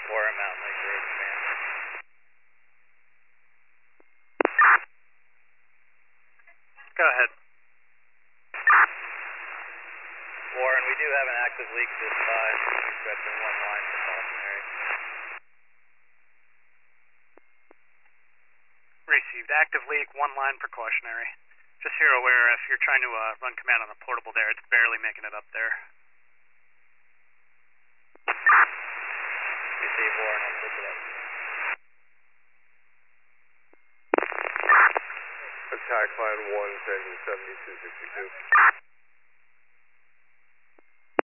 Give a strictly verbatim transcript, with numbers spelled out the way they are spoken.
Warren Mountain Lake Road command. Go ahead. Warren, we do have an active leak this side. Requesting one line for cautionary. Received. Active leak, one line precautionary. Just so you're aware, if you're trying to uh, run command on the portable there, it's barely making it up there. Receive, Warren, I'll flip it up. Attack line one, changing seventy-two sixty-two.